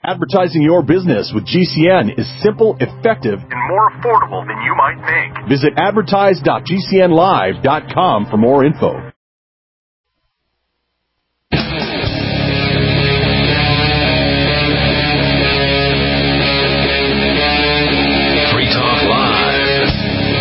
Advertising your business with GCN is simple, effective, and more affordable than you might think. Visit advertise.gcnlive.com for more info. Free Talk Live.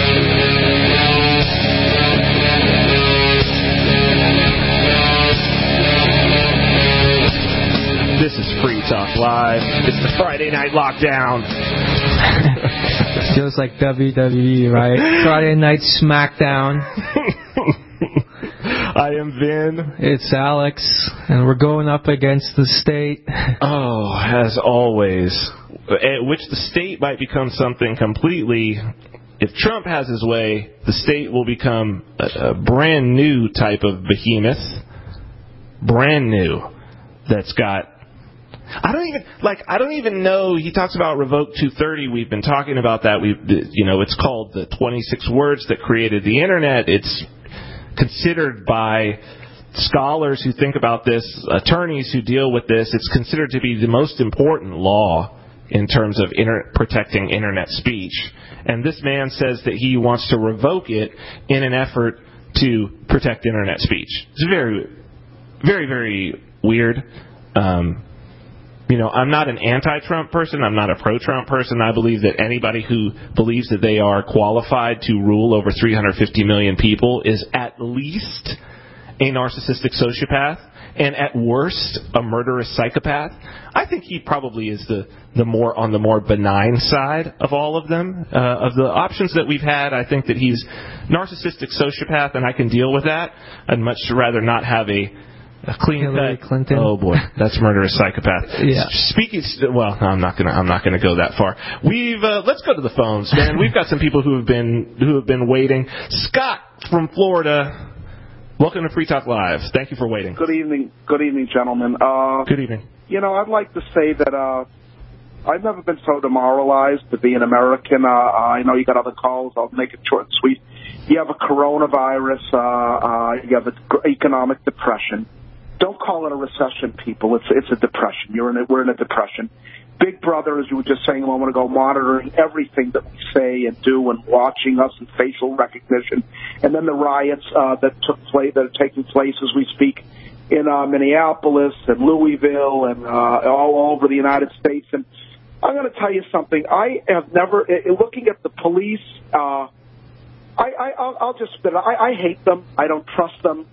This is Free Talk Live. It's the Friday Night Lockdown. Feels like WWE, right? Friday Night Smackdown. I am Vin. It's Alex, and we're going up against the state. Oh, as always. Which the state might become something completely... If Trump has his way, the state will become a brand new type of behemoth. Brand new. That's got... I don't even know. He talks about Revoke 230. We've been talking about that. It's called the 26 words that created the internet. It's considered by scholars who think about this, attorneys who deal with this, it's considered to be the most important law in terms of protecting internet speech. And this man says that he wants to revoke it in an effort to protect internet speech. It's very, very, very weird. I'm not an anti-Trump person. I'm not a pro-Trump person. I believe that anybody who believes that they are qualified to rule over 350 million people is at least a narcissistic sociopath and at worst a murderous psychopath. I think he probably is the more benign side of all of them. Of the options that we've had, I think that he's narcissistic sociopath, and I can deal with that. I'd much rather not have a clean Hillary cut. Clinton. Oh boy, that's murderous psychopath. Yeah. I'm not gonna go that far. Let's go to the phones, man. We've got some people who have been waiting. Scott from Florida, welcome to Free Talk Live. Thank you for waiting. Good evening, gentlemen. Good evening. I'd like to say that I've never been so demoralized to be an American. I know you got other calls. I'll make it short and sweet. You have a coronavirus. You have an economic depression. Don't call it a recession, people. It's a depression. We're in a depression. Big Brother, as you were just saying a moment ago, monitoring everything that we say and do and watching us and facial recognition. And then the riots that are taking place as we speak in Minneapolis and Louisville and all over the United States. And I'm going to tell you something. I have never, looking at the police, I'll just spit it. I hate them. I don't trust them.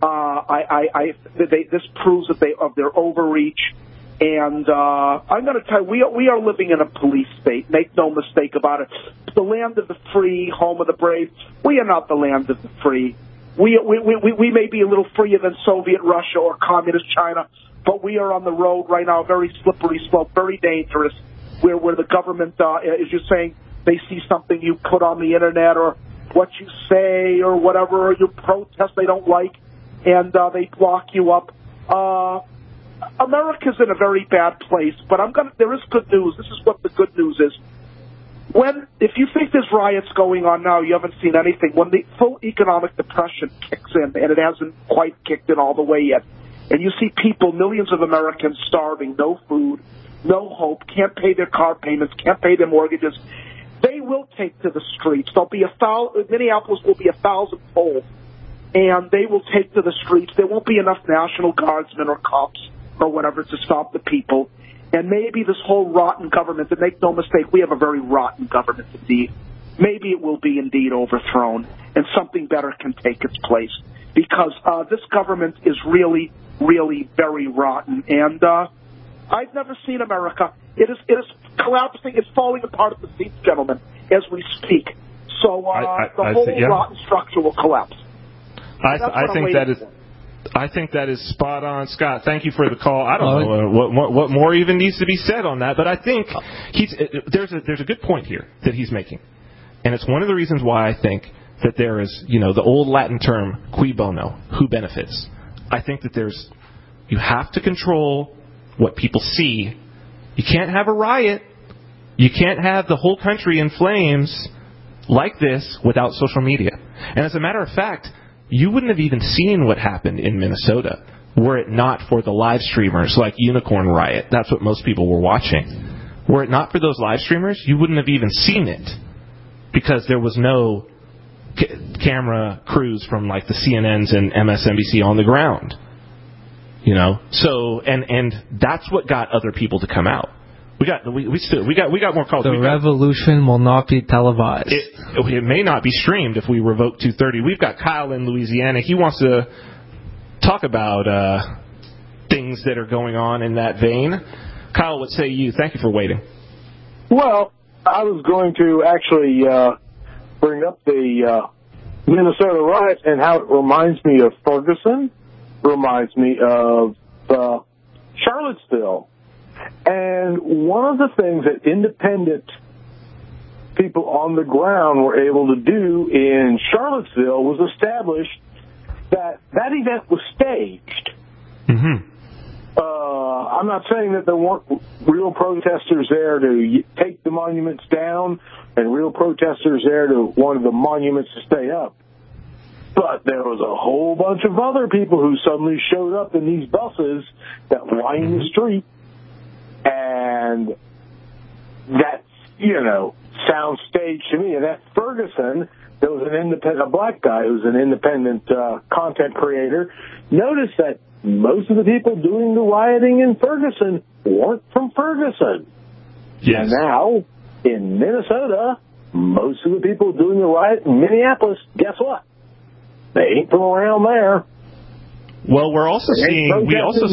This proves that their overreach. And I'm going to tell you, we are living in a police state. Make no mistake about it. The land of the free, home of the brave. We are not the land of the free. We may be a little freer than Soviet Russia or communist China, but we are on the road right now, a very slippery slope, very dangerous, where the government, as you're saying, they see something you put on the internet or what you say or whatever, or you protest they don't like, and they block you up. America's in a very bad place, but there is good news. This is what the good news is. If you think there's riots going on now, you haven't seen anything. When the full economic depression kicks in, and it hasn't quite kicked in all the way yet, and you see people, millions of Americans starving, no food, no hope, can't pay their car payments, can't pay their mortgages, they will take to the streets. Minneapolis will be 1,000-fold, and they will take to the streets. There won't be enough National Guardsmen or cops or whatever to stop the people. And maybe this whole rotten government, and make no mistake, we have a very rotten government indeed. Maybe it will be indeed overthrown, and something better can take its place. Because this government is really, really very rotten. And I've never seen America. It is collapsing. It's falling apart at the seams, gentlemen, as we speak. So the whole rotten structure will collapse. I think that is spot on, Scott. Thank you for the call. I don't know what more even needs to be said on that, but I think there's a good point here that he's making, and it's one of the reasons why I think that there is, the old Latin term cui bono, who benefits. I think that you have to control what people see. You can't have a riot. You can't have the whole country in flames like this without social media. And as a matter of fact, you wouldn't have even seen what happened in Minnesota were it not for the live streamers like Unicorn Riot. That's what most people were watching. Were it not for those live streamers, you wouldn't have even seen it, because there was no camera crews from like the CNNs and MSNBC on the ground. You know, so and that's what got other people to come out. We got more calls. The revolution will not be televised. It may not be streamed if we revoke 230. We've got Kyle in Louisiana. He wants to talk about things that are going on in that vein. Kyle, what say you? Thank you for waiting. Well, I was going to actually bring up the Minnesota riots and how it reminds me of Ferguson, reminds me of Charlottesville. And one of the things that independent people on the ground were able to do in Charlottesville was establish that event was staged. Mm-hmm. I'm not saying that there weren't real protesters there to take the monuments down and real protesters there to wanted the monuments to stay up. But there was a whole bunch of other people who suddenly showed up in these buses that lined the street. And that, sounds staged to me. And at Ferguson, there was a black guy who was an independent content creator. Noticed that most of the people doing the rioting in Ferguson weren't from Ferguson. Yes. And now, in Minnesota, most of the people doing the riot in Minneapolis, guess what? They ain't from around there. Well, we're also seeing,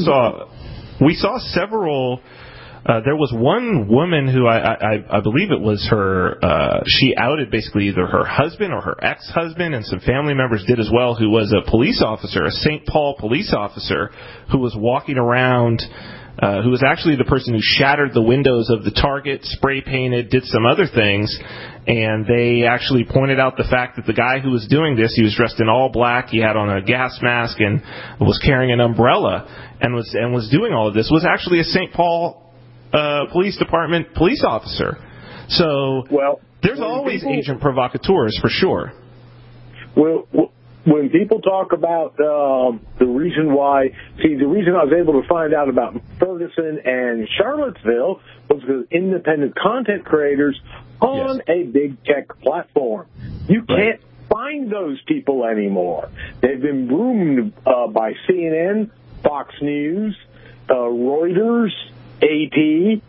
we saw several. There was one woman who I believe it was her, she outed basically either her husband or her ex-husband, and some family members did as well, who was a police officer, a St. Paul police officer, who was walking around, who was actually the person who shattered the windows of the Target, spray painted, did some other things, and they actually pointed out the fact that the guy who was doing this, he was dressed in all black, he had on a gas mask, and was carrying an umbrella, and was doing all of this, was actually a St. Paul police department police officer. So there's always agent provocateurs for sure. Well, when people talk about the reason I was able to find out about Ferguson and Charlottesville was because independent content creators on a big tech platform. You can't find those people anymore. They've been groomed by CNN, Fox News, Reuters, AP,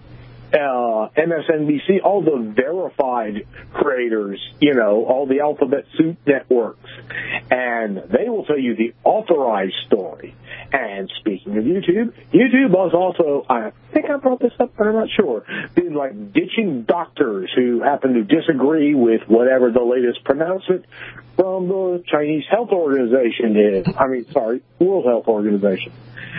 MSNBC, all the verified creators, all the alphabet soup networks. And they will tell you the authorized story. And speaking of YouTube was also, I think I brought this up, but I'm not sure, been like ditching doctors who happen to disagree with whatever the latest pronouncement from the Chinese Health Organization is. World Health Organization.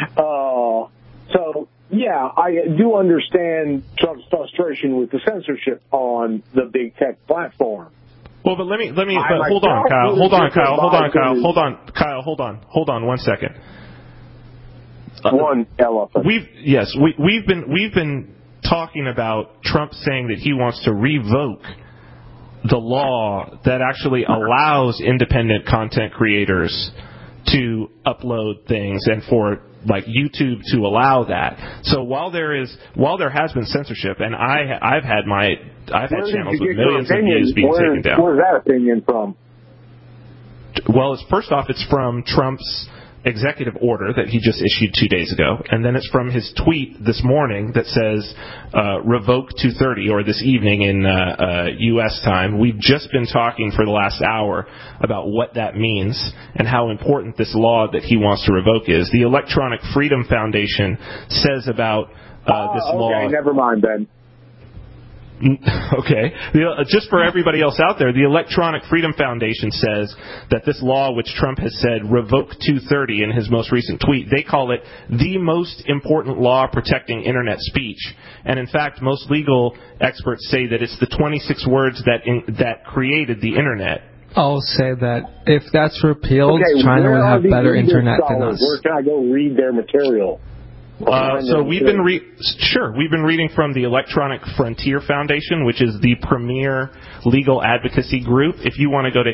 Yeah, I do understand Trump's frustration with the censorship on the big tech platform. Well, but hold on 1 second. One elephant. We've been talking about Trump saying that he wants to revoke the law that actually allows independent content creators to upload things, and for like YouTube to allow that. So while there has been censorship, and I've had channels with millions of views being taken down. Where's that opinion from? Well, it's from Trump's executive order that he just issued 2 days ago, and then it's from his tweet this morning that says revoke 230, or this evening in U.S. time. We've just been talking for the last hour about what that means and how important this law that he wants to revoke is. The Electronic Freedom Foundation says about this law. Okay, never mind then. Okay. Just for everybody else out there, the Electronic Freedom Foundation says that this law, which Trump has said, revoke 230 in his most recent tweet, they call it the most important law protecting Internet speech. And in fact, most legal experts say that it's the 26 words that created the Internet. I'll say that if that's repealed, China would have better Internet than us. Where can I go read their material? So we've been reading from the Electronic Frontier Foundation, which is the premier legal advocacy group. If you want to go to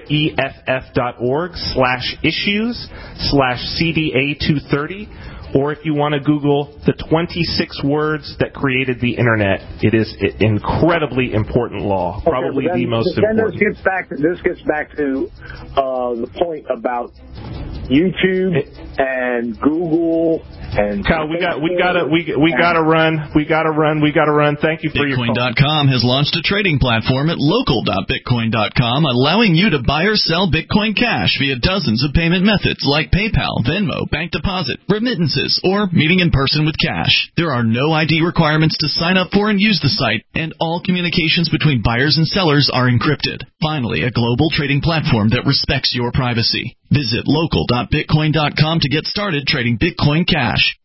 EFF.org/issues/CDA230, or if you want to Google the 26 words that created the Internet, it is incredibly important law, probably the most important. This gets back to the point about YouTube and Google and Kyle, we gotta run. Thank you for your call. Bitcoin.com has launched a trading platform at local.bitcoin.com, allowing you to buy or sell Bitcoin Cash via dozens of payment methods like PayPal, Venmo, bank deposit, remittances, or meeting in person with cash. There are no ID requirements to sign up for and use the site, and all communications between buyers and sellers are encrypted. Finally, a global trading platform that respects your privacy. Visit local.bitcoin.com to get started trading Bitcoin Cash.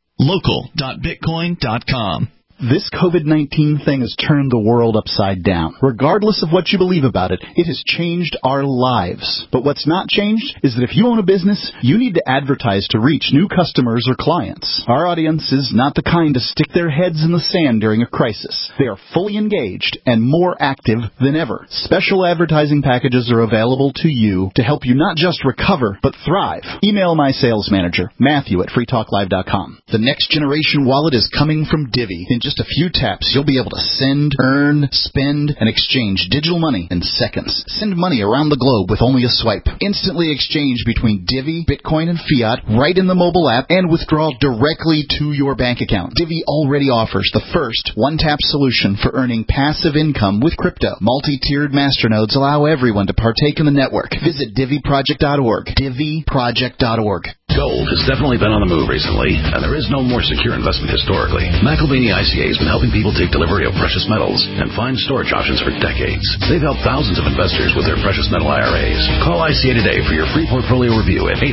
Local.bitcoin.com. This COVID-19 thing has turned the world upside down. Regardless of what you believe about it, it has changed our lives. But what's not changed is that if you own a business, you need to advertise to reach new customers or clients. Our audience is not the kind to stick their heads in the sand during a crisis. They are fully engaged and more active than ever. Special advertising packages are available to you to help you not just recover, but thrive. Email my sales manager, Matthew, at freetalklive.com. The next generation wallet is coming from Divvy. In just a few taps, you'll be able to send, earn, spend, and exchange digital money in seconds. Send money around the globe with only a swipe. Instantly exchange between Divvy, Bitcoin, and fiat right in the mobile app and withdraw directly to your bank account. Divvy already offers the first one-tap solution for earning passive income with crypto. Multi-tiered masternodes allow everyone to partake in the network. Visit DivvyProject.org. DivvyProject.org. Gold has definitely been on the move recently, and there is no more secure investment historically. McAlvany ICA has been helping people take delivery of precious metals and find storage options for decades. They've helped thousands of investors with their precious metal IRAs. Call ICA today for your free portfolio review at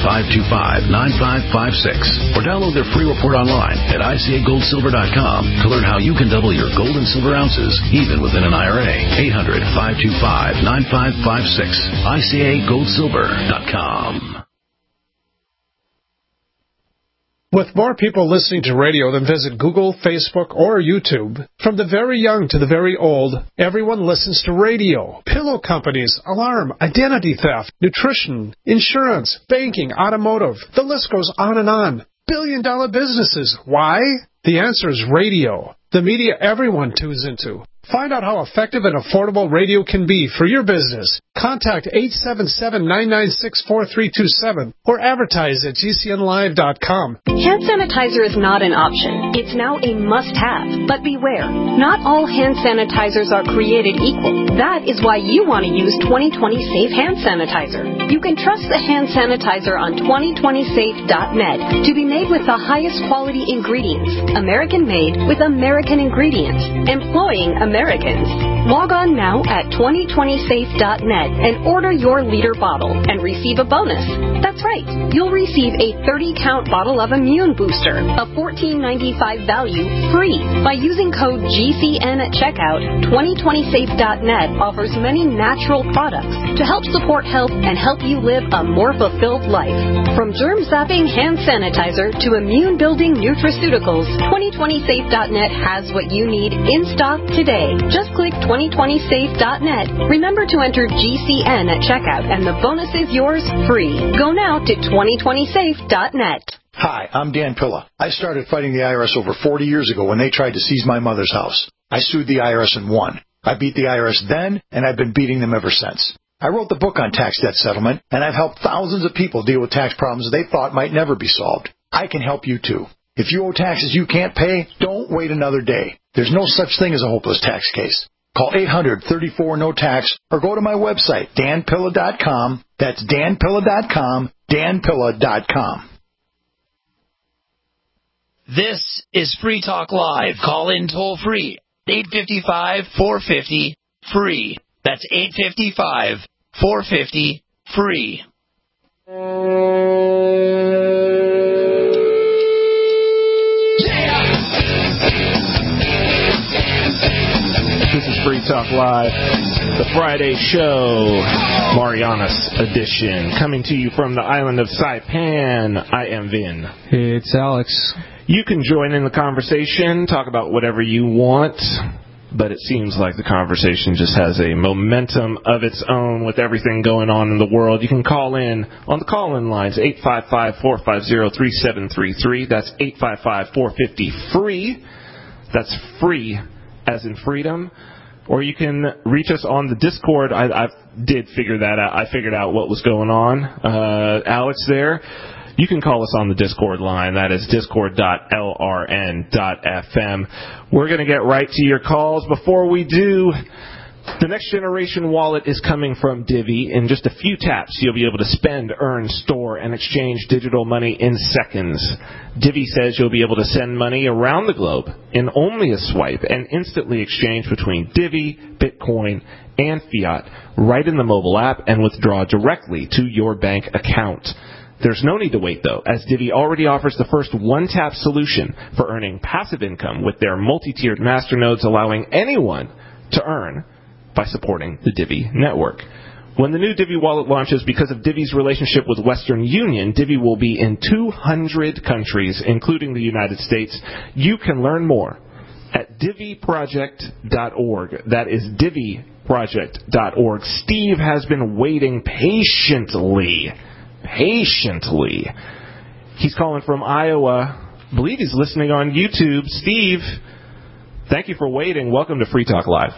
800-525-9556, or download their free report online at ICAGoldSilver.com to learn how you can double your gold and silver ounces even within an IRA. 800-525-9556, ICAGoldSilver.com. With more people listening to radio than visit Google, Facebook, or YouTube, from the very young to the very old, everyone listens to radio. Pillow companies, alarm, identity theft, nutrition, insurance, banking, automotive. The list goes on and on. Billion-dollar businesses. Why? The answer is radio. The media everyone tunes into. Find out how effective and affordable radio can be for your business. Contact 877-996-4327 or advertise at GCNlive.com. Hand sanitizer is not an option. It's now a must-have. But beware, not all hand sanitizers are created equal. That is why you want to use 2020 Safe Hand Sanitizer. You can trust the hand sanitizer on 2020safe.net to be made with the highest quality ingredients, American-made with American ingredients, employing Americans. Log on now at 2020safe.net and order your liter bottle and receive a bonus. That's right. You'll receive a 30-count bottle of Immune Booster, a $14.95 value, free. By using code GCN at checkout, 2020safe.net offers many natural products to help support health and help you live a more fulfilled life. From germ-zapping hand sanitizer to immune-building nutraceuticals, 2020safe.net has what you need in stock today. Just click 2020safe.net. Remember to enter GCN at checkout, and the bonus is yours free. Go now to 2020safe.net. Hi, I'm Dan Pilla. I started fighting the IRS over 40 years ago when they tried to seize my mother's house. I sued the IRS and won. I beat the IRS then, and I've been beating them ever since. I wrote the book on tax debt settlement, and I've helped thousands of people deal with tax problems they thought might never be solved. I can help you too. If you owe taxes you can't pay, don't wait another day. There's no such thing as a hopeless tax case. Call 800-34-NO-TAX or go to my website, danpilla.com. That's danpilla.com, danpilla.com. This is Free Talk Live. Call in toll free. 855-450-FREE. That's 855-450-FREE. This is Free Talk Live, the Friday show, Marianas edition, coming to you from the island of Saipan. I am Vin. It's Alex. You can join in the conversation, talk about whatever you want, but it seems like the conversation just has a momentum of its own with everything going on in the world. You can call in on the call-in lines, 855-450-3733. That's 855-450-FREE. That's free as in freedom. Or you can reach us on the Discord. I did figure that out. I figured out what was going on. Alex there. You can call us on the Discord line. That is discord.lrn.fm. We're going to get right to your calls. Before we do, the Next Generation Wallet is coming from Divvy. In just a few taps, you'll be able to spend, earn, store, and exchange digital money in seconds. Divvy says you'll be able to send money around the globe in only a swipe and instantly exchange between Divvy, Bitcoin, and fiat right in the mobile app and withdraw directly to your bank account. There's no need to wait, though, as Divvy already offers the first one-tap solution for earning passive income with their multi-tiered masternodes, allowing anyone to earn by supporting the Divvy network. When the new Divvy wallet launches, because of Divvy's relationship with Western Union, Divvy will be in 200 countries, including the United States. You can learn more at DivvyProject.org. That is DivvyProject.org. Steve has been waiting patiently. He's calling from Iowa. I believe he's listening on YouTube. Steve, thank you for waiting. Welcome to Free Talk Live.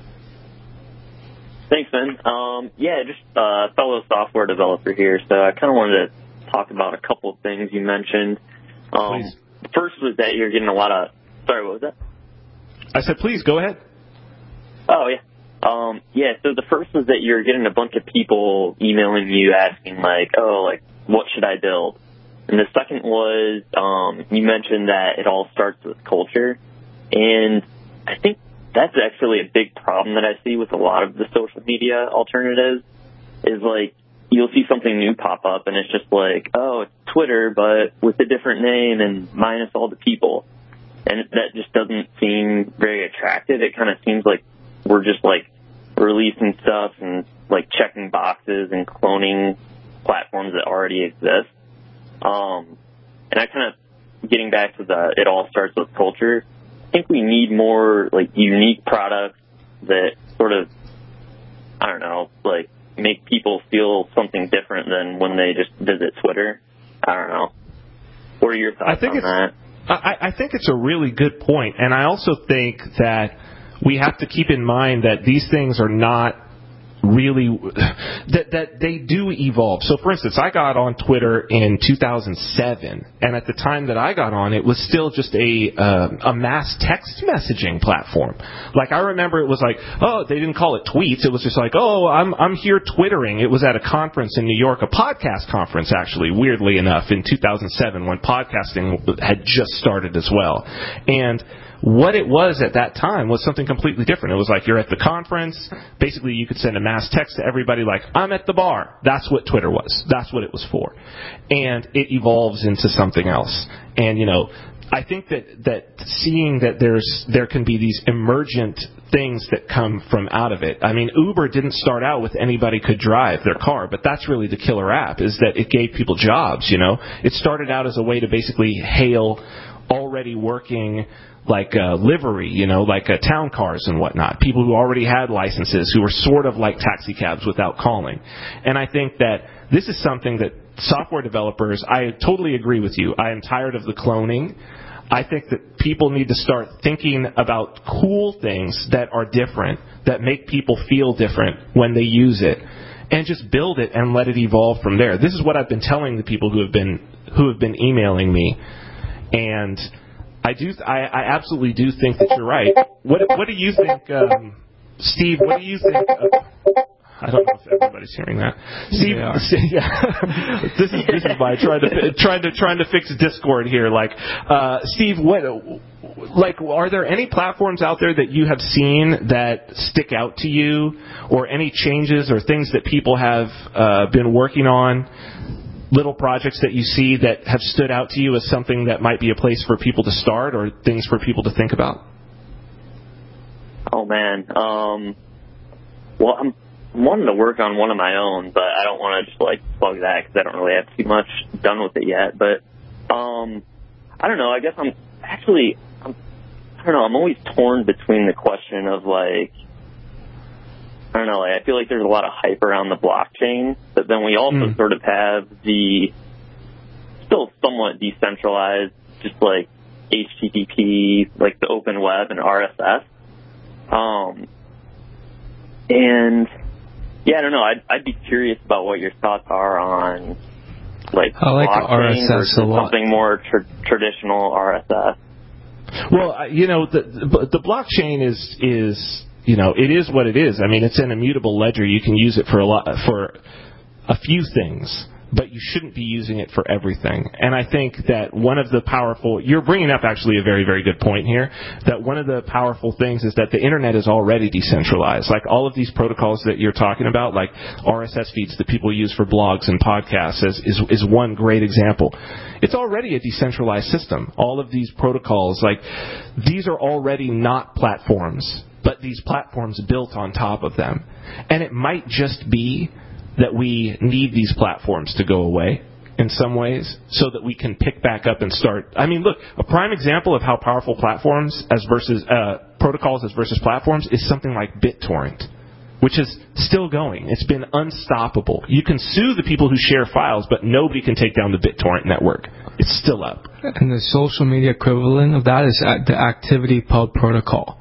Thanks, man. Just a fellow software developer here, so I kind of wanted to talk about a couple of things you mentioned. Please. The first was that you're getting a lot of... Sorry, what was that? I said, please, go ahead. Oh, yeah. So the first was that you're getting a bunch of people emailing you asking, what should I build? And the second was you mentioned that it all starts with culture. And I think that's actually a big problem that I see with a lot of the social media alternatives is, you'll see something new pop up, and it's just it's Twitter, but with a different name and minus all the people. And that just doesn't seem very attractive. It kind of seems like we're just, releasing stuff and, checking boxes and cloning platforms that already exist. And I kind of, getting back to it all starts with culture, I think we need more, unique products that sort of, I don't know, make people feel something different than when they just visit Twitter. I don't know. What are your thoughts on that? I think it's a really good point, and I also think that we have to keep in mind that these things are not really that they do evolve. So, for instance, I got on Twitter in 2007, and at the time that I got on, it was still just a mass text messaging platform. I remember it was they didn't call it tweets. It was just I'm here twittering. It was at a conference in New York, a podcast conference, actually, weirdly enough, in 2007 when podcasting had just started as well. And what it was at that time was something completely different. It was you're at the conference. Basically, you could send a mass text to everybody I'm at the bar. That's what Twitter was. That's what it was for. And it evolves into something else. And, I think that seeing that there can be these emergent things that come from out of it. I mean, Uber didn't start out with anybody could drive their car, but that's really the killer app, is that it gave people jobs, It started out as a way to basically hail already working livery, town cars and whatnot. People who already had licenses, who were sort of like taxi cabs without calling. And I think that this is something that software developers, I totally agree with you. I am tired of the cloning. I think that people need to start thinking about cool things that are different, that make people feel different when they use it, and just build it and let it evolve from there. This is what I've been telling the people who have been emailing me. And I absolutely do think that you're right. What do you think, Steve? What do you think? I don't know if everybody's hearing that. Steve, yeah. This is why trying to fix Discord here. Steve, are there any platforms out there that you have seen that stick out to you, or any changes or things that people have been working on? Little projects that you see that have stood out to you as something that might be a place for people to start, or things for people to think about? Oh, man. Well, I'm wanting to work on one of my own, but I don't want to just plug that because I don't really have too much done with it yet. But I I don't know. I guess I'm always torn between the question of, like, I don't know, like, I feel like there's a lot of hype around the blockchain, but then we also sort of have the still somewhat decentralized, just like HTTP, like the open web and RSS. And yeah, I don't know. I'd be curious about what your thoughts are on, like, I like blockchain RSS versus a lot. something more traditional RSS. Well, you know, the blockchain is you know, it is what it is. I mean, it's an immutable ledger. You can use it for a few things, but you shouldn't be using it for everything. And I think that one of the powerful, you're bringing up actually a very, very good point here, that one of the powerful things is that the internet is already decentralized. Like all of these protocols that you're talking about, like RSS feeds that people use for blogs and podcasts is one great example. It's already a decentralized system. All of these protocols, like, these are already not platforms, but these platforms built on top of them. And it might just be that we need these platforms to go away in some ways so that we can pick back up and start. I mean, look, a prime example of how powerful platforms protocols as versus platforms is something like BitTorrent, which is still going. It's been unstoppable. You can sue the people who share files, but nobody can take down the BitTorrent network. It's still up. And the social media equivalent of that is the ActivityPub protocol.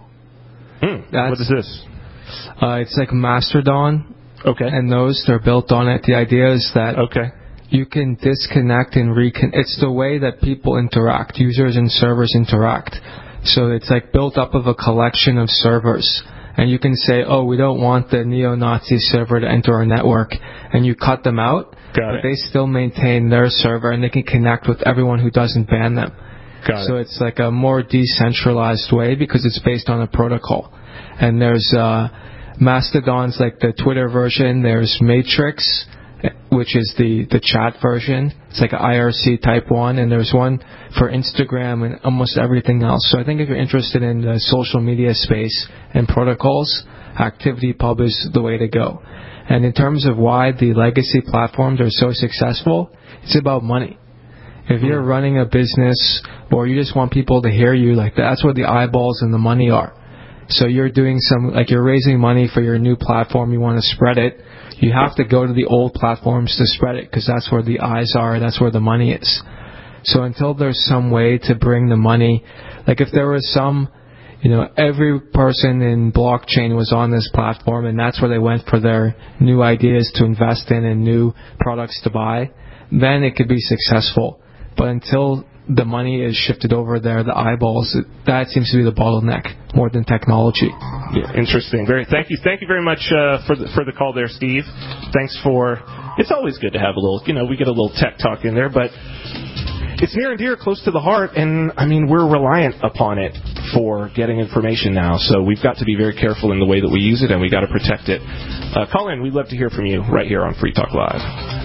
What is this? It's like Mastodon. Okay. And they're built on it. The idea is that you can disconnect and reconnect. It's the way that people interact, users and servers interact. So it's like built up of a collection of servers. And you can say, oh, we don't want the neo-Nazi server to enter our network. And you cut them out, but they still maintain their server and they can connect with everyone who doesn't ban them. So it's like a more decentralized way because it's based on a protocol. And there's Mastodon's like the Twitter version. There's Matrix, which is the chat version. It's like an IRC type one. And there's one for Instagram and almost everything else. So I think if you're interested in the social media space and protocols, ActivityPub is the way to go. And in terms of why the legacy platforms are so successful, it's about money. If you're running a business or you just want people to hear you, like that's where the eyeballs and the money are. So you're doing you're raising money for your new platform, you want to spread it. You have to go to the old platforms to spread it because that's where the eyes are, that's where the money is. So until there's some way to bring the money, like if there was some, every person in blockchain was on this platform and that's where they went for their new ideas to invest in and new products to buy, then it could be successful. But until the money is shifted over there, the eyeballs, that seems to be the bottleneck more than technology. Yeah, interesting. Thank you very much for the call there, Steve. Thanks for. It's always good to have a little. We get a little tech talk in there, but it's near and dear, close to the heart, and I mean we're reliant upon it for getting information now. So we've got to be very careful in the way that we use it, and we got to protect it. Call in. We'd love to hear from you right here on Free Talk Live.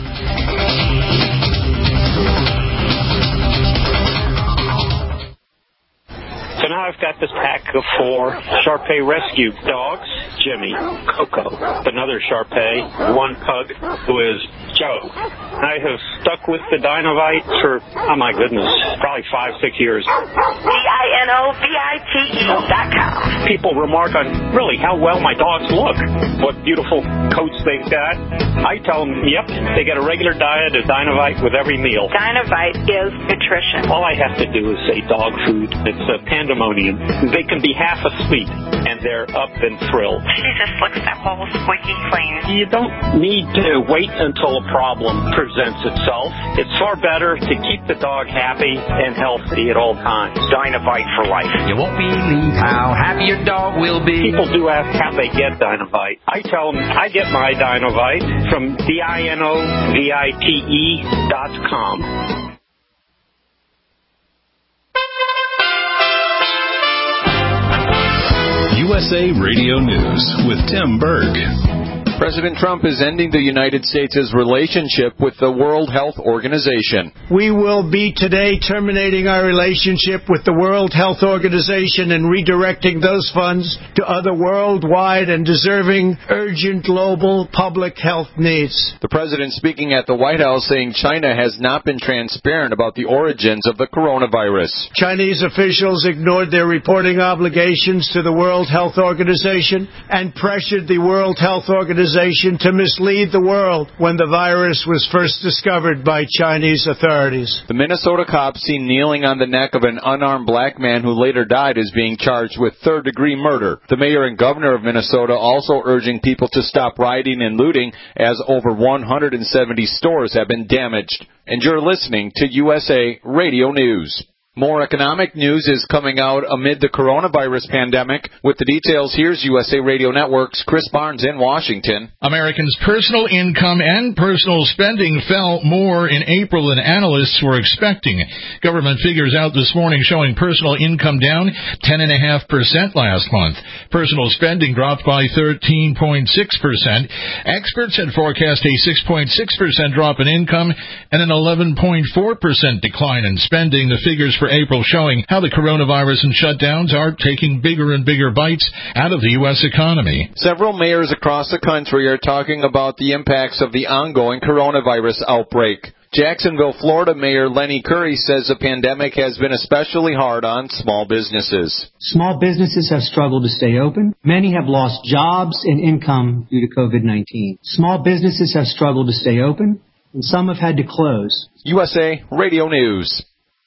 So now I've got this pack of 4 Shar-Pei rescue dogs. Jimmy, Coco, another Shar-Pei, one pug who is Joe. I have stuck with the Dinovite for, oh my goodness, probably 5-6 years. DINOVITE.com. People remark on really how well my dogs look, what beautiful coats they've got. I tell them, yep, they get a regular diet of Dinovite with every meal. Dinovite is nutrition. All I have to do is say dog food. It's a pandemonium. They can be half asleep, and they're up and thrilled. She just looks simple, squeaky clean. You don't need to wait until a problem presents itself. It's far better to keep the dog happy and healthy at all times. Dinovite for life. You won't believe how happy your dog will be. People do ask how they get Dinovite. I tell them I get my Dinovite from DINOVITE.com. USA Radio News with Tim Berg. President Trump is ending the United States' relationship with the World Health Organization. We will be today terminating our relationship with the World Health Organization and redirecting those funds to other worldwide and deserving urgent global public health needs. The president speaking at the White House saying China has not been transparent about the origins of the coronavirus. Chinese officials ignored their reporting obligations to the World Health Organization and pressured the World Health Organization to mislead the world when the virus was first discovered by Chinese authorities. The Minnesota cop seen kneeling on the neck of an unarmed black man who later died is being charged with third-degree murder. The mayor and governor of Minnesota also urging people to stop rioting and looting as over 170 stores have been damaged. And you're listening to USA Radio News. More economic news is coming out amid the coronavirus pandemic. With the details, here's USA Radio Network's Chris Barnes in Washington. Americans' personal income and personal spending fell more in April than analysts were expecting. Government figures out this morning showing personal income down 10.5% last month. Personal spending dropped by 13.6%. Experts had forecast a 6.6% drop in income and an 11.4% decline in spending. The figures for April showing how the coronavirus and shutdowns are taking bigger and bigger bites out of the U.S. economy. Several mayors across the country are talking about the impacts of the ongoing coronavirus outbreak. Jacksonville, Florida Mayor Lenny Curry says the pandemic has been especially hard on small businesses. Small businesses have struggled to stay open. Many have lost jobs and income due to COVID-19. Small businesses have struggled to stay open, and some have had to close. USA Radio News.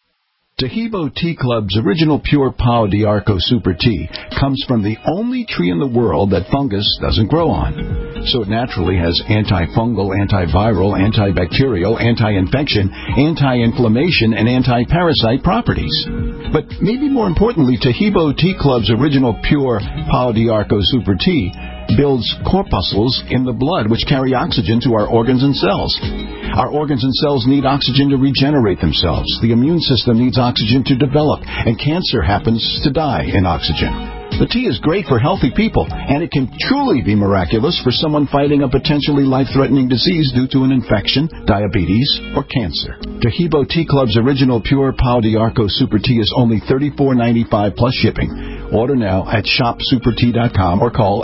Tahibo Tea Club's original pure Pau d'Arco Super Tea comes from the only tree in the world that fungus doesn't grow on. So it naturally has antifungal, antiviral, antibacterial, anti-infection, anti-inflammation, and anti-parasite properties. But maybe more importantly, Tahibo Tea Club's original pure Pau d'Arco Super Tea builds corpuscles in the blood which carry oxygen to our organs and cells. Our organs and cells need oxygen to regenerate themselves. The immune system needs oxygen to develop, and cancer happens to die in oxygen. The tea is great for healthy people, and it can truly be miraculous for someone fighting a potentially life-threatening disease due to an infection, diabetes, or cancer. Tahibo Tea Club's original pure Pau d'Arco Super Tea is only $34.95 plus shipping. Order now at shopsupertea.com or call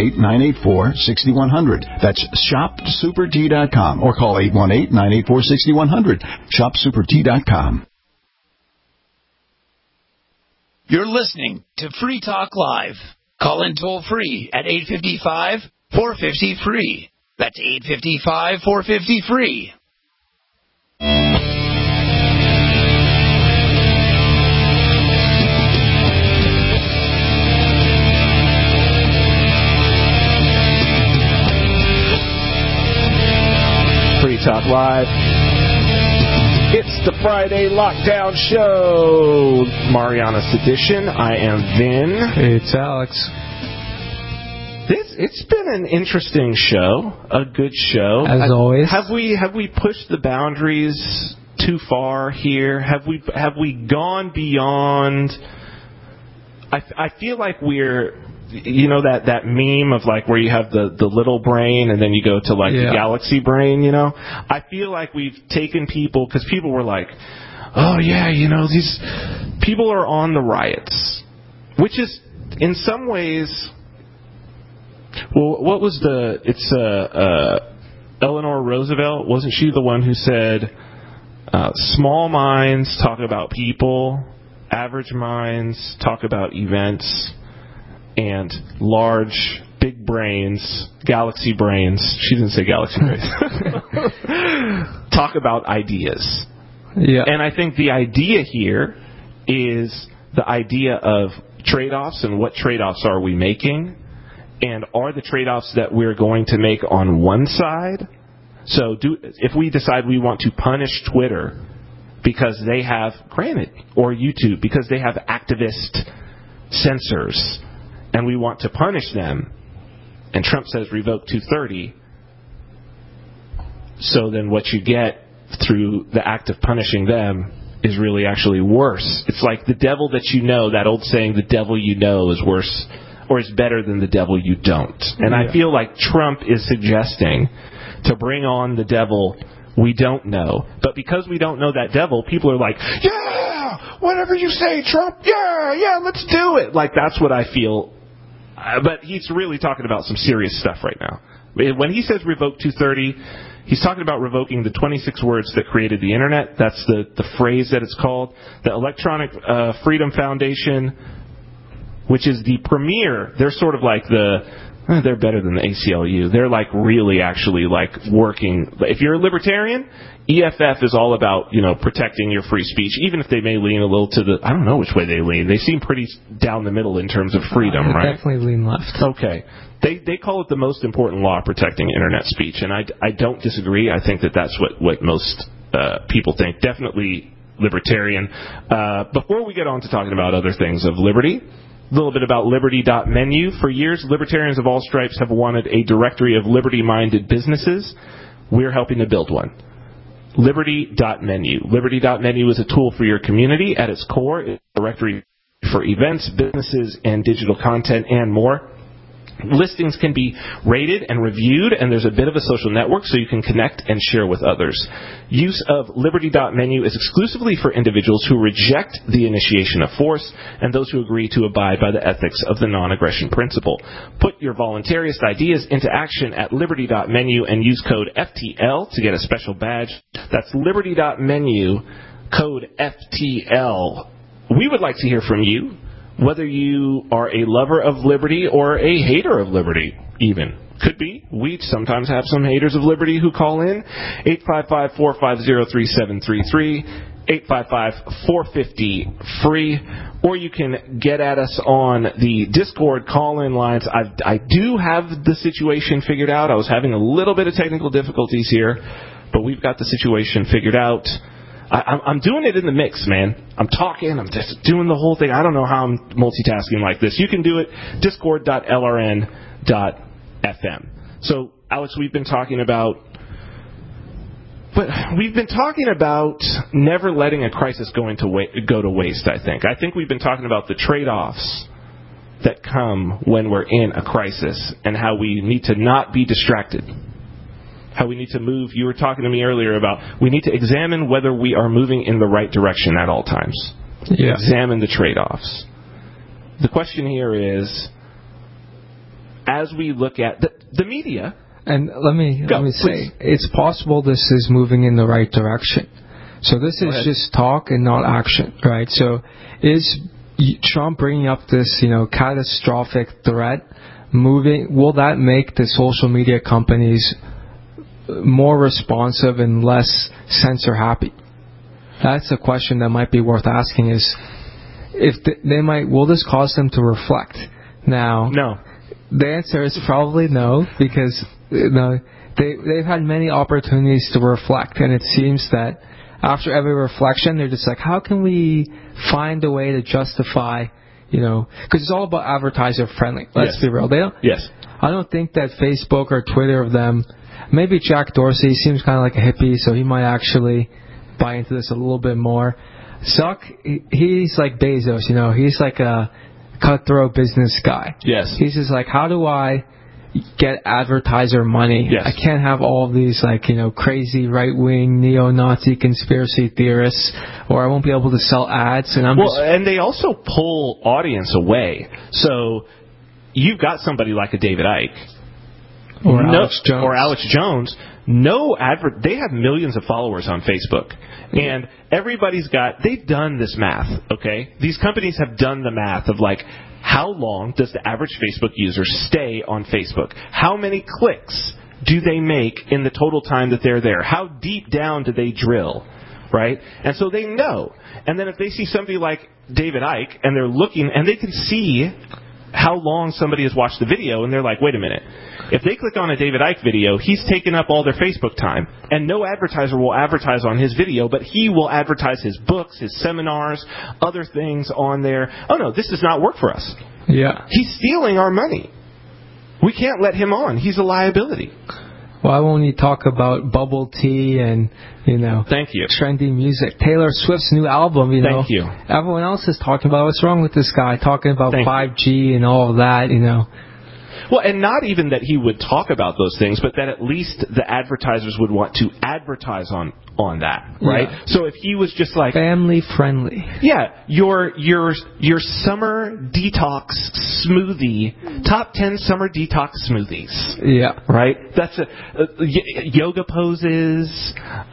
818-984-6100. That's shopsupertea.com or call 818-984-6100. Shopsupertea.com. You're listening to Free Talk Live. Call in toll free at 855-450-FREE. That's 855-450-FREE. Free Talk Live. It's the Friday Lockdown Show. Mariana Sedition. I am Vin. It's Alex. It's been an interesting show. A good show. As always. Have we pushed the boundaries too far here? Have we gone beyond? I feel like we're, you know, that meme of like where you have the little brain and then you go to like the galaxy brain, you know? I feel like we've taken people, because people were like, oh yeah, you know, these people are on the riots, which is in some ways, well, what was Eleanor Roosevelt, wasn't she the one who said, small minds talk about people, average minds talk about events, and large, big brains, galaxy brains, she didn't say galaxy brains, talk about ideas. Yeah. And I think the idea here is the idea of trade-offs and what trade-offs are we making, and are the trade-offs that we're going to make on one side. So if we decide we want to punish Twitter because they have, granted, or YouTube, because they have activist censors, and we want to punish them, and Trump says revoke 230, so then what you get through the act of punishing them is really actually worse. It's like the devil that you know, that old saying, the devil you know is worse or is better than the devil you don't. And I feel like Trump is suggesting to bring on the devil we don't know. But because we don't know that devil, people are like, yeah, whatever you say, Trump, yeah, let's do it. Like, that's what I feel. But he's really talking about some serious stuff right now. When he says revoke 230, he's talking about revoking the 26 words that created the Internet. That's the phrase that it's called. The Electronic Freedom Foundation, which is the premier, they're sort of like they're better than the ACLU. They're like really actually like working. If you're a libertarian, EFF is all about, protecting your free speech, even if they may lean a little to the, I don't know which way they lean. They seem pretty down the middle in terms of freedom, right? Definitely lean left. Okay. They call it the most important law protecting Internet speech, and I don't disagree. I think that's what most people think. Definitely libertarian. Before we get on to talking about other things of liberty, a little bit about Liberty.menu. For years, libertarians of all stripes have wanted a directory of liberty-minded businesses. We're helping to build one. Liberty.menu. Liberty.menu is a tool for your community. At its core, it's a directory for events, businesses, and digital content, and more. Listings can be rated and reviewed, and there's a bit of a social network so you can connect and share with others. Use of Liberty.menu is exclusively for individuals who reject the initiation of force and those who agree to abide by the ethics of the non-aggression principle. Put your voluntarist ideas into action at Liberty.menu and use code FTL to get a special badge. That's Liberty.menu, code FTL. We would like to hear from you, whether you are a lover of liberty or a hater of liberty, even. Could be. We sometimes have some haters of liberty who call in. 855-450-3733, 855-450-FREE, or you can get at us on the Discord call-in lines. I do have the situation figured out. I was having a little bit of technical difficulties here, but we've got the situation figured out. I'm doing it in the mix, man. I'm talking. I'm just doing the whole thing. I don't know how I'm multitasking like this. You can do it. Discord.lrn.fm. So, Alex, we've been talking about never letting a crisis go to waste, I think. I think we've been talking about the trade-offs that come when we're in a crisis and how we need to not be distracted. How we need to move. You were talking to me earlier about we need to examine whether we are moving in the right direction at all times. Yeah. Examine the trade-offs. The question here is, as we look at the media... And let me say, it's possible this is moving in the right direction. So this is just talk and not action, right? So is Trump bringing up this, catastrophic threat moving? Will that make the social media companies more responsive and less censor happy? That's a question that might be worth asking. Is if will this cause them to reflect? Now, no. The answer is probably no, because they've had many opportunities to reflect, and it seems that after every reflection, they're just like, how can we find a way to justify, because it's all about advertiser friendly. Let's be real. I don't think that Facebook or Twitter of them. Maybe Jack Dorsey seems kind of like a hippie, so he might actually buy into this a little bit more. Zuck, he's like Bezos, he's like a cutthroat business guy. Yes. He's just like, how do I get advertiser money? Yes. I can't have all of these crazy right-wing neo-Nazi conspiracy theorists, or I won't be able to sell ads. And they also pull audience away. So you've got somebody like a David Icke. Or Alex Jones. They have millions of followers on Facebook. And they've done this math, okay? These companies have done the math of how long does the average Facebook user stay on Facebook? How many clicks do they make in the total time that they're there? How deep down do they drill, right? And so they know. And then if they see somebody like David Icke and they're looking and they can see how long somebody has watched the video, and they're like, wait a minute. If they click on a David Icke video, he's taken up all their Facebook time, and no advertiser will advertise on his video, but he will advertise his books, his seminars, other things on there. Oh, no, this does not work for us. Yeah. He's stealing our money. We can't let him on. He's a liability. Why won't he talk about bubble tea and, Thank you. trendy music? Taylor Swift's new album, Thank you. Everyone else is talking about what's wrong with this guy, talking about 5G and all of that, Well, and not even that he would talk about those things, but that at least the advertisers would want to advertise on that, right? Yeah. So if he was just like family friendly, your summer detox smoothie, top 10 summer detox smoothies, right? That's yoga poses,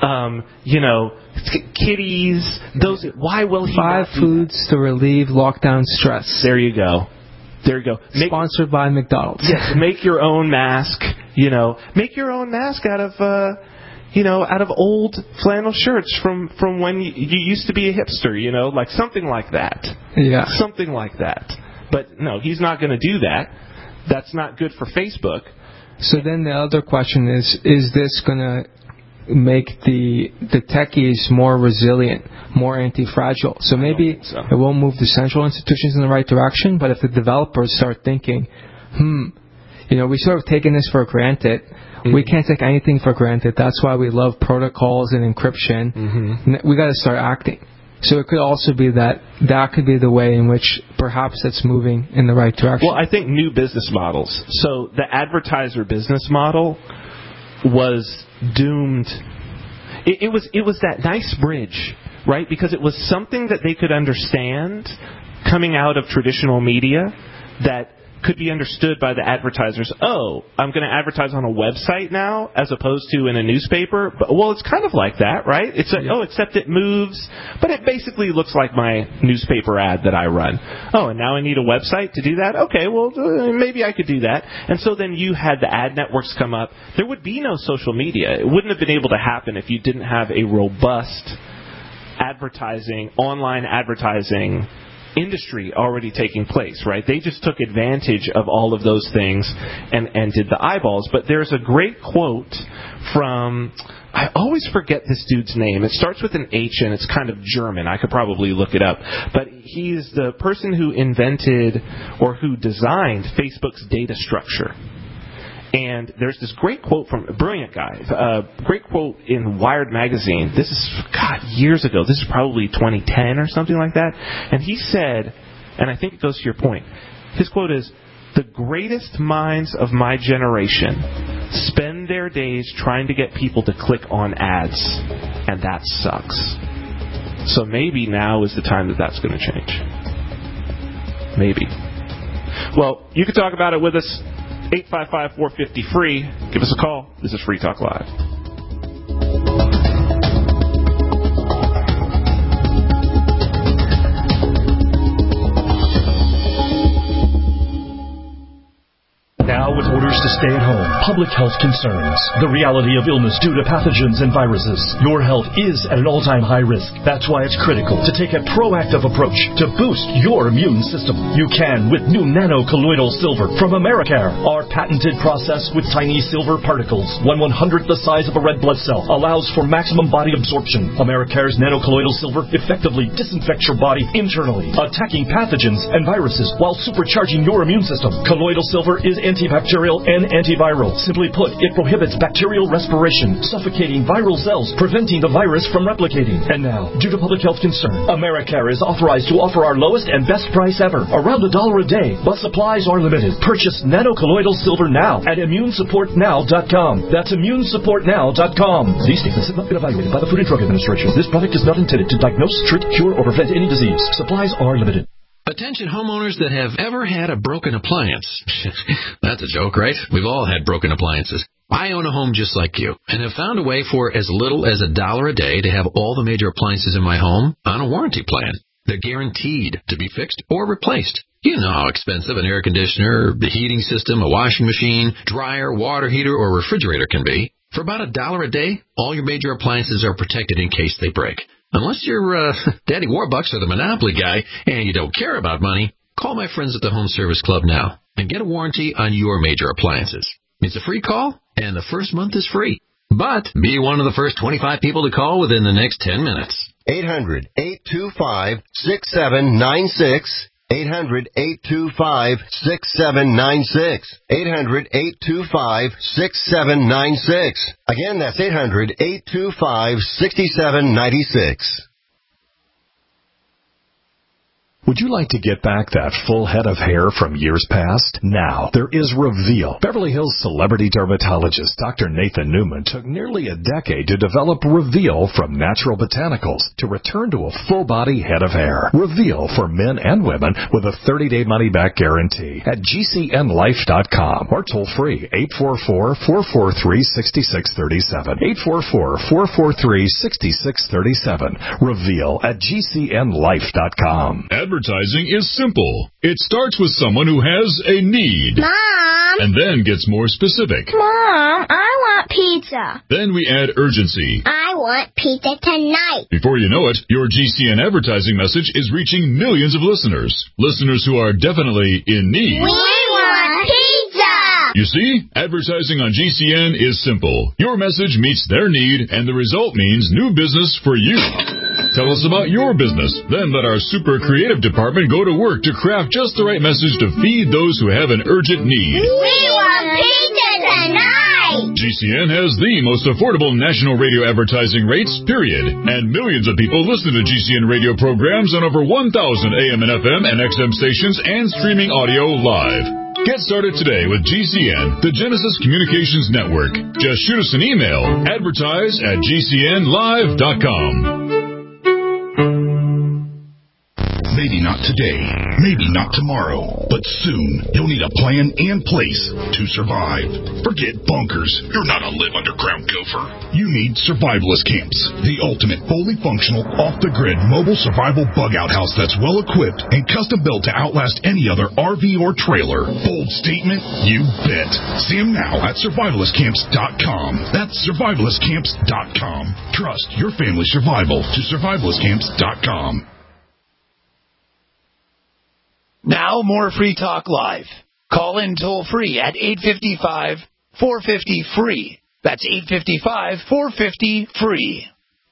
kitties. Those. Why will he? 5 foods to relieve lockdown stress. There you go. Sponsored by McDonald's. Yes, make your own mask. Make your own mask out of old flannel shirts from when you used to be a hipster. Like something like that. Yeah. Something like that. But no, he's not going to do that. That's not good for Facebook. So then the other question is this going to make the techies more resilient, more anti-fragile? So maybe it won't move the central institutions in the right direction, but if the developers start thinking, we sort of taken this for granted. We can't take anything for granted. That's why we love protocols and encryption. We got to start acting. So it could also be that could be the way in which perhaps it's moving in the right direction. Well, I think new business models. So the advertiser business model was doomed. It was that nice bridge, right? Because it was something that they could understand coming out of traditional media that could be understood by the advertisers. Oh, I'm going to advertise on a website now as opposed to in a newspaper. Well, it's kind of like that, right? It's except it moves, but it basically looks like my newspaper ad that I run. Oh, and now I need a website to do that? Okay, well, maybe I could do that. And so then you had the ad networks come up. There would be no social media. It wouldn't have been able to happen if you didn't have a robust online advertising industry already taking place, right? They just took advantage of all of those things and did the eyeballs. But there's a great quote from, I always forget this dude's name. It starts with an H and it's kind of German. I could probably look it up. But he's the person who invented or who designed Facebook's data structure. And there's this great quote from a brilliant guy, great quote in Wired magazine. This is, years ago. This is probably 2010 or something like that. And he said, and I think it goes to your point, his quote is, "The greatest minds of my generation spend their days trying to get people to click on ads, and that sucks." So maybe now is the time that's going to change. Maybe. Well, you can talk about it with us. 855-450-FREE. Give us a call. This is Free Talk Live. Now, with orders to stay at home, public health concerns, the reality of illness due to pathogens and viruses, your health is at an all-time high risk. That's why it's critical to take a proactive approach to boost your immune system. You can with new nano-colloidal silver from Americare. Our patented process with tiny silver particles, 1/100th the size of a red blood cell, allows for maximum body absorption. Americare's nano-colloidal silver effectively disinfects your body internally, attacking pathogens and viruses while supercharging your immune system. Colloidal silver is antibacterial and antiviral. Simply put, it prohibits bacterial respiration, suffocating viral cells, preventing the virus from replicating. And now, due to public health concern, Americare is authorized to offer our lowest and best price ever, around $1 a day, but supplies are limited. Purchase nano-colloidal silver now at immunesupportnow.com. That's immunesupportnow.com. These statements have not been evaluated by the Food and Drug Administration. This product is not intended to diagnose, treat, cure, or prevent any disease. Supplies are limited. Attention homeowners that have ever had a broken appliance. That's a joke, right? We've all had broken appliances. I own a home just like you and have found a way for as little as $1 a day to have all the major appliances in my home on a warranty plan. They're guaranteed to be fixed or replaced. You know how expensive an air conditioner, the heating system, a washing machine, dryer, water heater, or refrigerator can be. For about $1 a day, all your major appliances are protected in case they break. Unless you're Daddy Warbucks or the Monopoly guy and you don't care about money, call my friends at the Home Service Club now and get a warranty on your major appliances. It's a free call, and the first month is free. But be one of the first 25 people to call within the next 10 minutes. 800-825-6796. 800-825-6796. 800-825-6796. Again, that's 800-825-6796. Would you like to get back that full head of hair from years past? Now, there is Reveal. Beverly Hills celebrity dermatologist Dr. Nathan Newman took nearly a decade to develop Reveal from natural botanicals to return to a full-body head of hair. Reveal for men and women with a 30-day money-back guarantee at GCNlife.com or toll free 844-443-6637. 844-443-6637. Reveal at GCNlife.com. Advertising is simple. It starts with someone who has a need. Mom! And then gets more specific. Mom, I want pizza. Then we add urgency. I want pizza tonight. Before you know it, your GCN advertising message is reaching millions of listeners. Listeners who are definitely in need. We want pizza! You see, advertising on GCN is simple. Your message meets their need, and the result means new business for you. Tell us about your business. Then let our super creative department go to work to craft just the right message to feed those who have an urgent need. We want pizza tonight! GCN has the most affordable national radio advertising rates, period. And millions of people listen to GCN radio programs on over 1,000 AM and FM and XM stations and streaming audio live. Get started today with GCN, the Genesis Communications Network. Just shoot us an email, advertise@gcnlive.com. Maybe not today, maybe not tomorrow, but soon you'll need a plan and place to survive. Forget bunkers. You're not a live underground gopher. You need survivalist camps, the ultimate fully functional, off-the-grid mobile survival bug-out house that's well-equipped and custom-built to outlast any other RV or trailer. Bold statement? You bet. See them now at survivalistcamps.com. That's survivalistcamps.com. Trust your family's survival to survivalistcamps.com. Now more Free Talk Live. Call in toll free at 855-450-FREE. That's 855-450-FREE.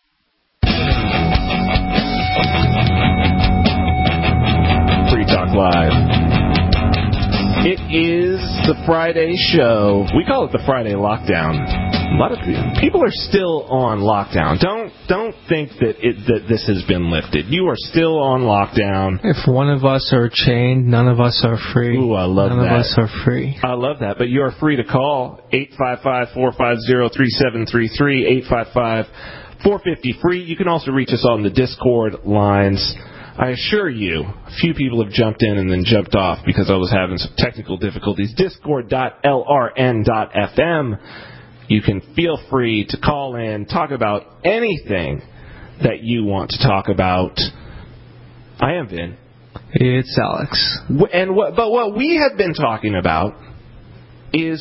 Free Talk Live. It is the Friday show. We call it the Friday lockdown. A lot of people are still on lockdown. Don't think that this has been lifted. You are still on lockdown. If one of us are chained, none of us are free. Ooh, I love that. None of us are free. I love that. But you are free to call 855-450-3733, 855-450-FREE. You can also reach us on the Discord lines. I assure you, a few people have jumped in and then jumped off because I was having some technical difficulties. Discord.lrn.fm. You can feel free to call in, talk about anything that you want to talk about. I am Vin. It's Alex. And what we have been talking about is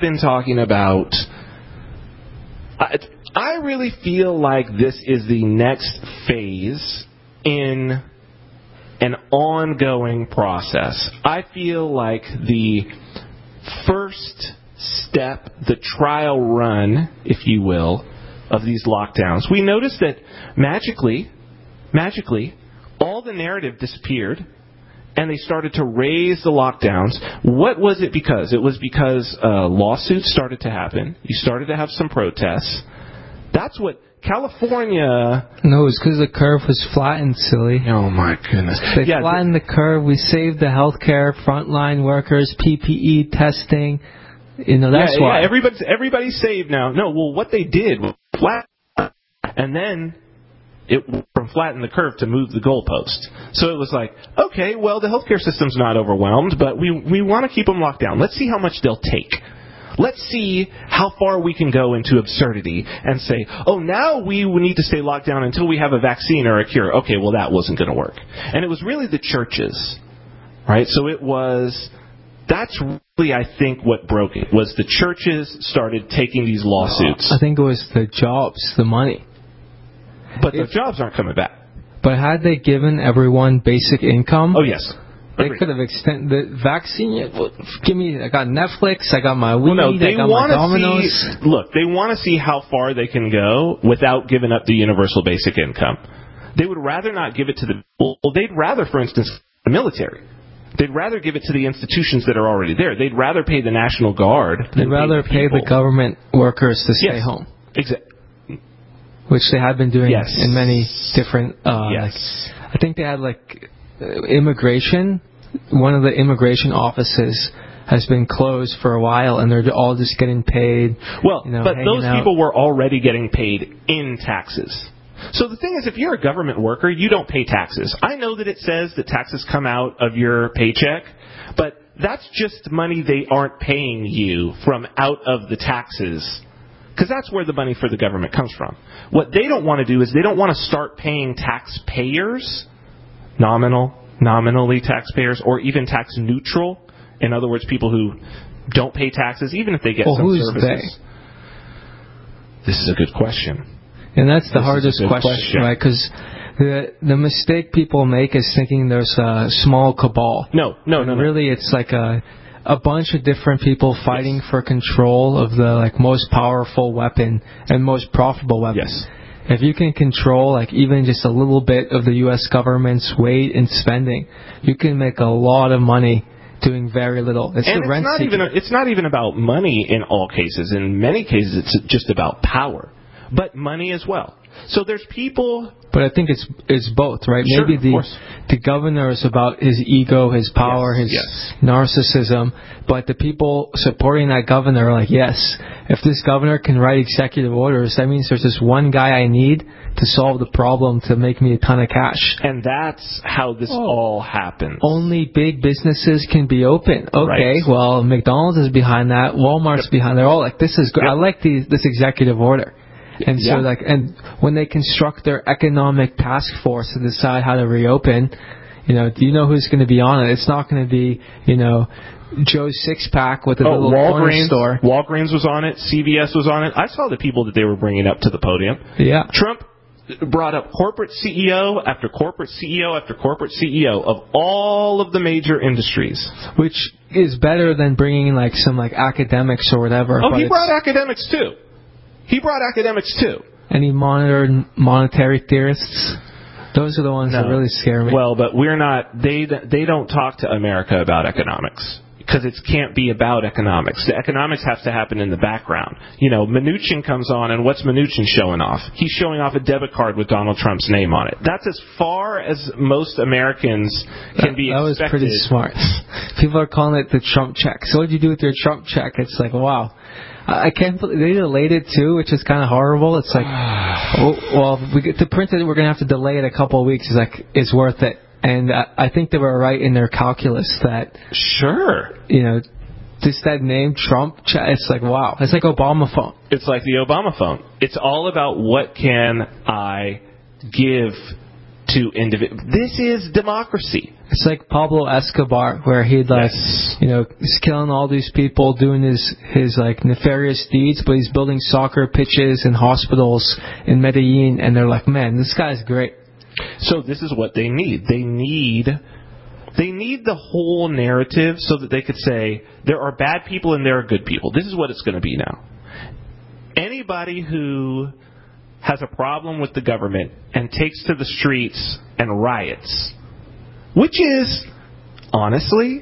I really feel like this is the next phase in an ongoing process. I feel like the first step, the trial run, if you will, of these lockdowns, we noticed that magically, all the narrative disappeared, and they started to raise the lockdowns. What was it because? It was because lawsuits started to happen. You started to have some protests. That's what California... No, it's because the curve was flattened, silly. Oh, my goodness. They flattened the curve. We saved the healthcare, frontline workers, PPE testing. That's why. Yeah, everybody's saved now. No, well, what they did was flatten, and then it from flatten the curve to move the goalpost. So it was like, okay, well, the healthcare system's not overwhelmed, but we want to keep them locked down. Let's see how much they'll take. Let's see how far we can go into absurdity and say, oh, now we need to stay locked down until we have a vaccine or a cure. Okay, well, that wasn't going to work. And it was really the churches, right? So it was... That's really, I think, what broke it, was the churches started taking these lawsuits. I think it was the jobs, the money. But the jobs aren't coming back. But had they given everyone basic income... Oh, yes. They could have extended the vaccine. Give me, I got Netflix, I got my weed, I got my Domino's. They want to see how far they can go without giving up the universal basic income. They would rather not give it to the people. They'd rather, for instance, the military. They'd rather give it to the institutions that are already there. They'd rather pay the National Guard. They'd rather pay the government workers to stay Yes. home. Exactly. Which they have been doing Yes. in many different. I think they had immigration. One of the immigration offices has been closed for a while, and they're all just getting paid. Well, but hanging those out. people were already getting paid in taxes. So the thing is, if you're a government worker, you don't pay taxes. I know that it says that taxes come out of your paycheck, but that's just money they aren't paying you from out of the taxes, because that's where the money for the government comes from. What they don't want to do is they don't want to start paying taxpayers, nominally taxpayers, or even tax neutral. In other words, people who don't pay taxes, even if they get some who's services. This is a good question. And that's the hardest question, right? Because the mistake people make is thinking there's a small cabal. No. Really, it's like a bunch of different people fighting for control of the most powerful weapon and most profitable weapon. Yes. If you can control even just a little bit of the U.S. government's weight in spending, you can make a lot of money doing very little. It's not even about money in all cases. In many cases, it's just about power, but money as well. So there's people. But I think it's both, right? Sure, Maybe the governor is about his ego, his power, his narcissism. But the people supporting that governor are like, yes, if this governor can write executive orders, that means there's this one guy I need to solve the problem to make me a ton of cash. And that's how this all happens. Only big businesses can be open. Okay, Right. well, McDonald's is behind that. Walmart's behind. They're all like, this is good. I like this executive order. And so, and when they construct their economic task force to decide how to reopen, do you know who's going to be on it? It's not going to be, Joe's Six-Pack with a little corner store. Walgreens was on it. CVS was on it. I saw the people that they were bringing up to the podium. Yeah. Trump brought up corporate CEO after corporate CEO after corporate CEO of all of the major industries. Which is better than bringing in some academics or whatever. Oh, he brought academics too. Any monetary theorists? Those are the ones that really scare me. Well, but we're not. They don't talk to America about economics because it can't be about economics. The economics has to happen in the background. Mnuchin comes on, and what's Mnuchin showing off? He's showing off a debit card with Donald Trump's name on it. That's as far as most Americans can be expected. That was pretty smart. People are calling it the Trump check. So what did you do with your Trump check? It's like, wow. I can't believe they delayed it too, which is kind of horrible. It's like, if we get to print it, we're going to have to delay it a couple of weeks. It's like, it's worth it. And I think they were right in their calculus that, just that name, Trump, it's like, wow. It's like Obama phone. It's like the Obama phone. It's all about what can I give to individuals. This is democracy. It's like Pablo Escobar, where he's killing all these people, doing his nefarious deeds, but he's building soccer pitches and hospitals in Medellin, and they're like, man, this guy's great. So this is what they need. They need the whole narrative so that they could say there are bad people and there are good people. This is what it's going to be now. Anybody who has a problem with the government and takes to the streets and riots, which is, honestly,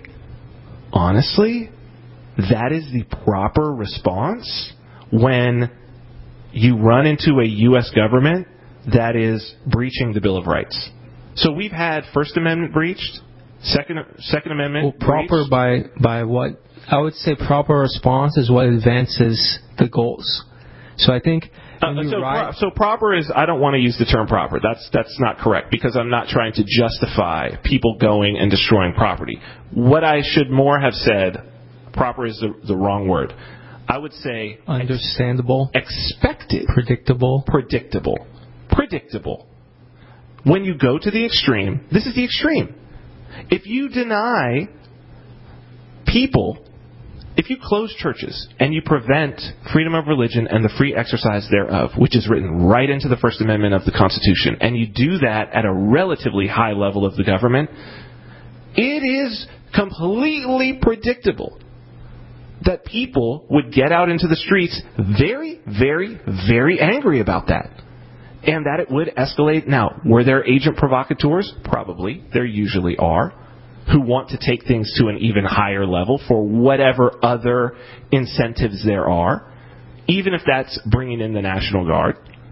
that is the proper response when you run into a U.S. government that is breaching the Bill of Rights. So we've had First Amendment breached, Second Amendment proper breached. by what? I would say proper response is what advances the goals. So I think so proper is, I don't want to use the term proper. That's not correct, because I'm not trying to justify people going and destroying property. What I should more have said, proper is the wrong word. I would say understandable, expected, predictable. When you go to the extreme, this is the extreme. If you deny people, if you close churches and you prevent freedom of religion and the free exercise thereof, which is written right into the First Amendment of the Constitution, and you do that at a relatively high level of the government, it is completely predictable that people would get out into the streets very, very, very angry about that. And that it would escalate. Now, were there agent provocateurs? Probably. There usually are. who want to take things to an even higher level for whatever other incentives there are, even if that's bringing in the National Guard.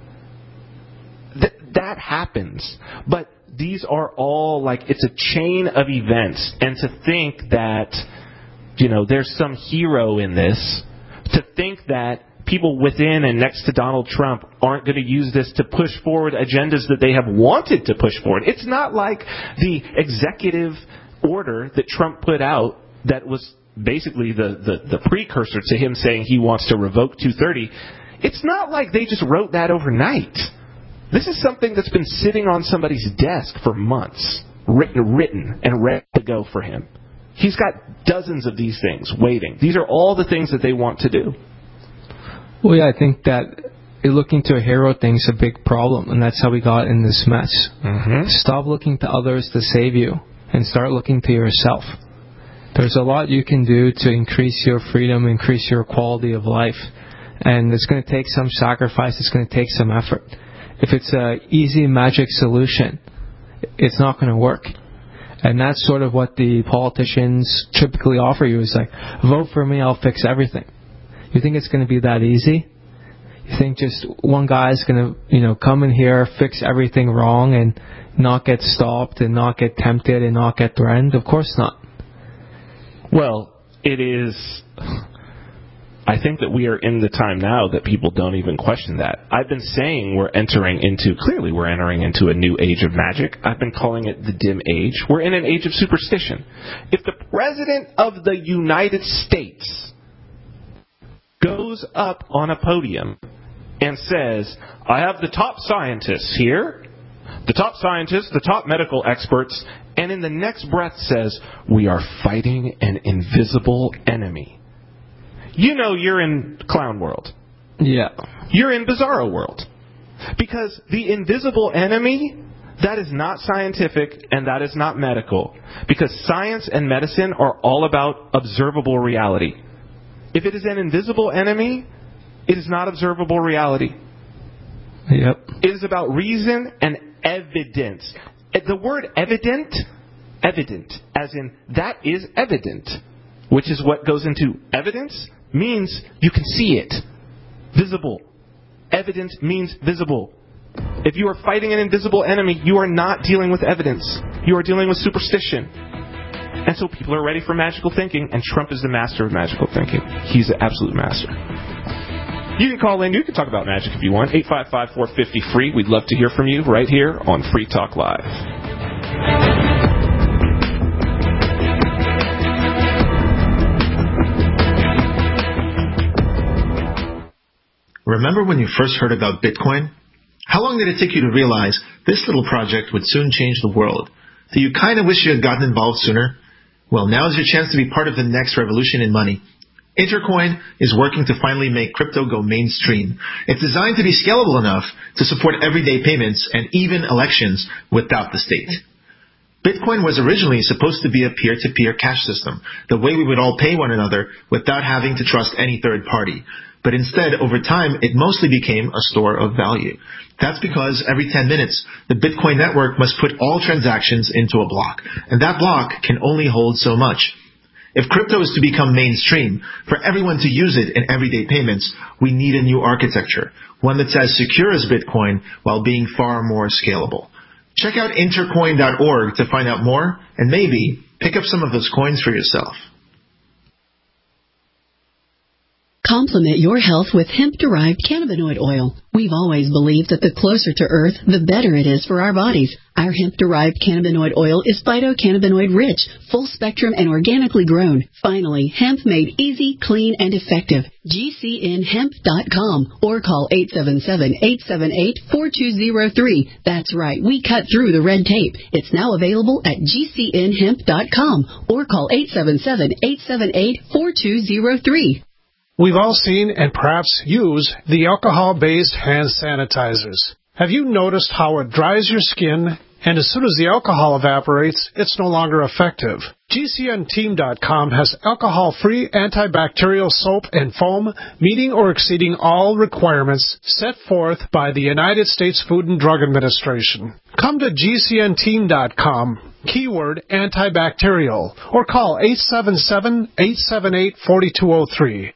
That happens. But these are all like, it's a chain of events. And to think that, there's some hero in this, to think that people within and next to Donald Trump aren't going to use this to push forward agendas that they have wanted to push forward. It's not like the executive order that Trump put out that was basically the precursor to him saying he wants to revoke 230. It's not like they just wrote that overnight. This is something that's been sitting on somebody's desk for months, written and ready to go for him. He's got dozens of these things waiting. These are all the things that they want to do. Well, yeah, I think that looking to a hero thing is a big problem, and that's how we got in this mess. Mm-hmm. Stop looking to others to save you and start looking to yourself. There's a lot you can do to increase your freedom, increase your quality of life, and it's going to take some sacrifice, it's going to take some effort. If it's an easy magic solution, it's not going to work. And that's sort of what the politicians typically offer you, is like, vote for me, I'll fix everything. You think it's going to be that easy? You think just one guy is going to, come in here, fix everything wrong and not get stopped and not get tempted and not get threatened? Of course not. Well, it is... I think that we are in the time now that people don't even question that. I've been saying we're entering into a new age of magic. I've been calling it the dim age. We're in an age of superstition. If the President of the United States goes up on a podium and says, I have the top scientists here, the top medical experts, and in the next breath says, we are fighting an invisible enemy. You're in clown world. Yeah. You're in bizarro world. Because the invisible enemy, that is not scientific and that is not medical. Because science and medicine are all about observable reality. If it is an invisible enemy, it is not observable reality. Yep. It is about reason and evidence. The word evident, as in that is evident, which is what goes into evidence, means you can see it. Visible. Evidence means visible. If you are fighting an invisible enemy, you are not dealing with evidence. You are dealing with superstition. And so people are ready for magical thinking, and Trump is the master of magical thinking. He's the absolute master. You can call in. You can talk about magic if you want. 855-450-FREE. We'd love to hear from you right here on Free Talk Live. Remember when you first heard about Bitcoin? How long did it take you to realize this little project would soon change the world? Do you kind of wish you had gotten involved sooner? Well, now is your chance to be part of the next revolution in money. Intercoin is working to finally make crypto go mainstream. It's designed to be scalable enough to support everyday payments and even elections without the state. Bitcoin was originally supposed to be a peer-to-peer cash system, the way we would all pay one another without having to trust any third party. But instead, over time, it mostly became a store of value. That's because every 10 minutes, the Bitcoin network must put all transactions into a block, and that block can only hold so much. If crypto is to become mainstream, for everyone to use it in everyday payments, we need a new architecture, one that's as secure as Bitcoin while being far more scalable. Check out intercoin.org to find out more, and maybe pick up some of those coins for yourself. Complement your health with hemp-derived cannabinoid oil. We've always believed that the closer to Earth, the better it is for our bodies. Our hemp-derived cannabinoid oil is phytocannabinoid rich, full-spectrum, and organically grown. Finally, hemp made easy, clean, and effective. GCNhemp.com or call 877-878-4203. That's right, we cut through the red tape. It's now available at GCNhemp.com or call 877-878-4203. We've all seen and perhaps use the alcohol-based hand sanitizers. Have you noticed how it dries your skin, and as soon as the alcohol evaporates, it's no longer effective? GCNteam.com has alcohol-free antibacterial soap and foam meeting or exceeding all requirements set forth by the United States Food and Drug Administration. Come to GCNteam.com. keyword antibacterial, or call 877-878-4203.